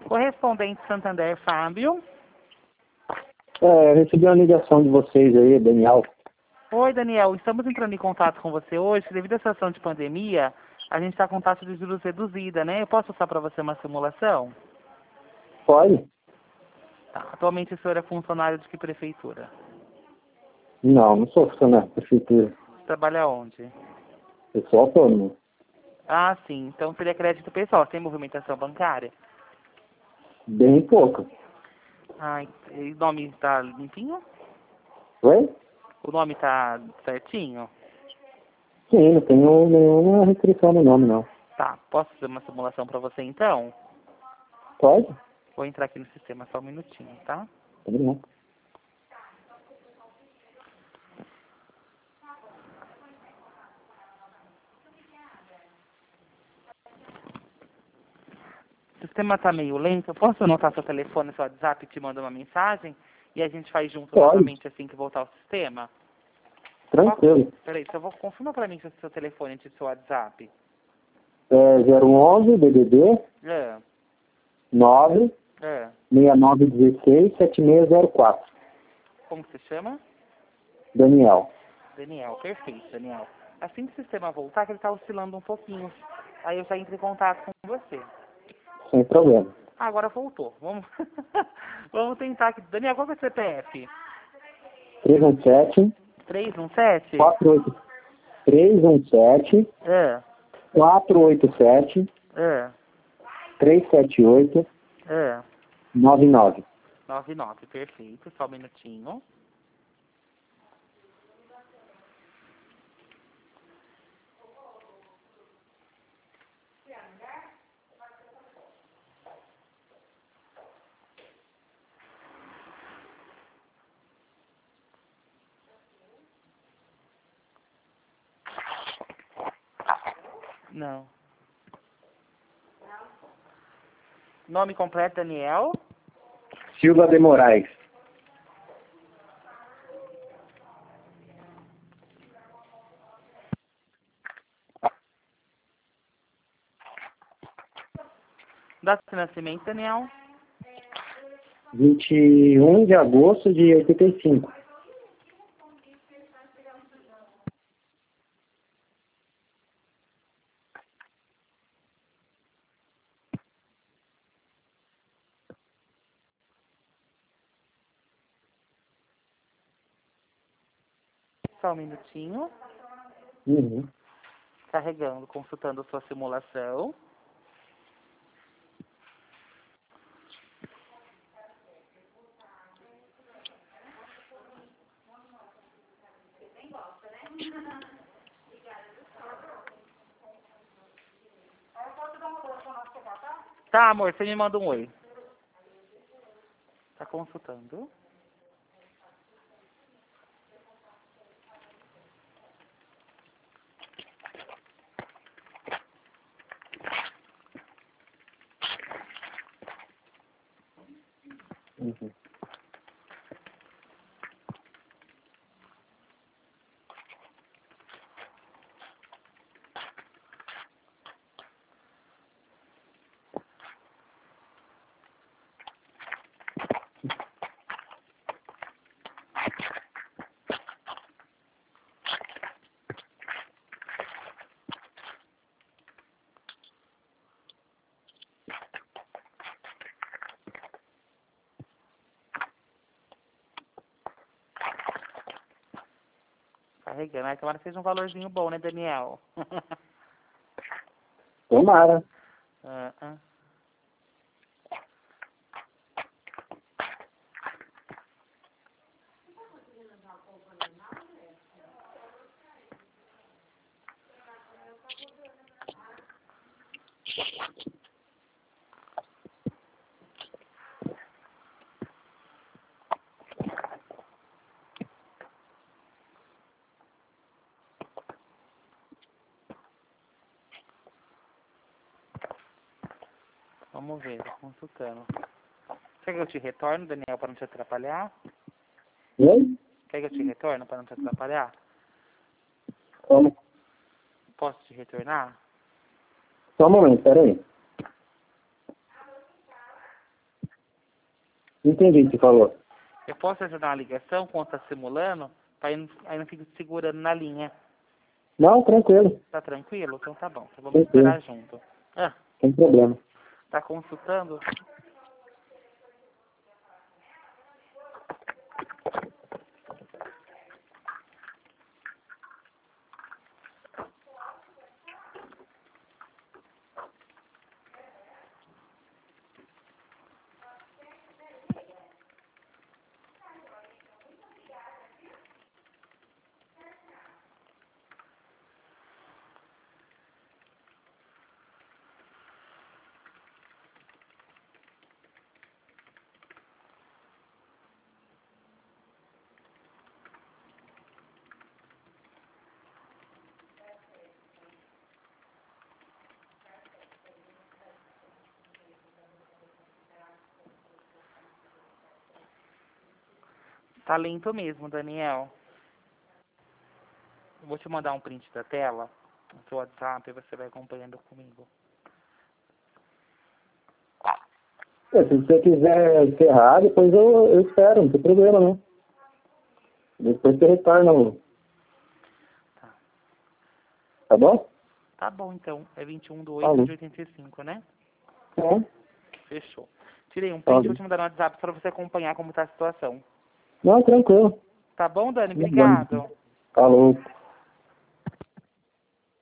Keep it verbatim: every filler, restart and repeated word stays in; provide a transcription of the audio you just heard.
Correspondente Santander, Fábio. É, eu recebi uma ligação de vocês aí, Daniel. Oi, Daniel. Estamos entrando em contato com você hoje. Devido à situação de pandemia, a gente está com taxa de juros reduzida, né? Eu posso passar para você uma simulação? Pode? Tá. Atualmente o senhor é funcionário de que prefeitura? Não, não sou funcionário da prefeitura. Você trabalha onde? Eu sou autônomo. Ah, sim. Então seria crédito pessoal. Tem movimentação bancária? Bem pouco. Ah, e o nome está limpinho? Oi? O nome está certinho? Sim, não tenho nenhuma restrição no nome, não. Tá. Posso fazer uma simulação para você então? Pode? Vou entrar aqui no sistema só um minutinho, tá? Tá bom. O sistema tá meio lento. Eu posso anotar seu telefone, seu WhatsApp e te mandar uma mensagem? E a gente faz junto Pode. novamente assim que voltar ao sistema? Tranquilo. Qual- Peraí, só vou confirma pra mim se o seu telefone e seu WhatsApp. É zero onze D D D É, nove é. seis nove um seis sete seis zero quatro. Como você chama? Daniel. Daniel, perfeito, Daniel. Assim que o sistema voltar, que ele tá oscilando um pouquinho. Aí eu já entro em contato com você. Sem problema. Ah, agora voltou. Vamos, vamos tentar aqui. Daniel, qual que é o C P F? três um sete três um sete? quatro oito três um sete É, quatro oito sete é, três sete oito é. nove nove. nove nove, perfeito. Só um minutinho. Não. Nome completo, Daniel. Silva de Moraes. Data de nascimento, Daniel. vinte e um de agosto de oitenta e cinco. Só um minutinho. Uhum. Carregando, consultando sua simulação. Tá, amor, você me manda um oi. Tá consultando. Uhum. Carregando. Ai, tomara que seja um valorzinho bom, né, Daniel? Tomara. ah, ah. Vamos ver, tô consultando. Quer que eu te retorno, Daniel, para não te atrapalhar? Oi? Quer que eu te retorno para não te atrapalhar? Como? Posso te retornar? Só um momento, peraí. Entendi o que você falou. Eu posso ajudar uma ligação quando tá simulando? Aí não, aí não fica segurando na linha. Não, tranquilo. Tá tranquilo? Então tá bom. Então vamos Tranquilo. esperar junto. Ah, Sem problema. tá consultando? Tá lento mesmo, Daniel. Eu vou te mandar um print da tela no seu WhatsApp e você vai acompanhando comigo. É, se você quiser encerrar, depois eu, eu espero, não tem problema, não. Depois você retorna, o- Tá. tá bom? Tá bom, então. É vinte e um de oito Falou. de oitenta e cinco, né? É, Fechou. Tirei um print, falou. vou te mandar no WhatsApp para você acompanhar como tá a situação. Não, tranquilo. Tá bom, Dani? Tá bom. Obrigado. Falou.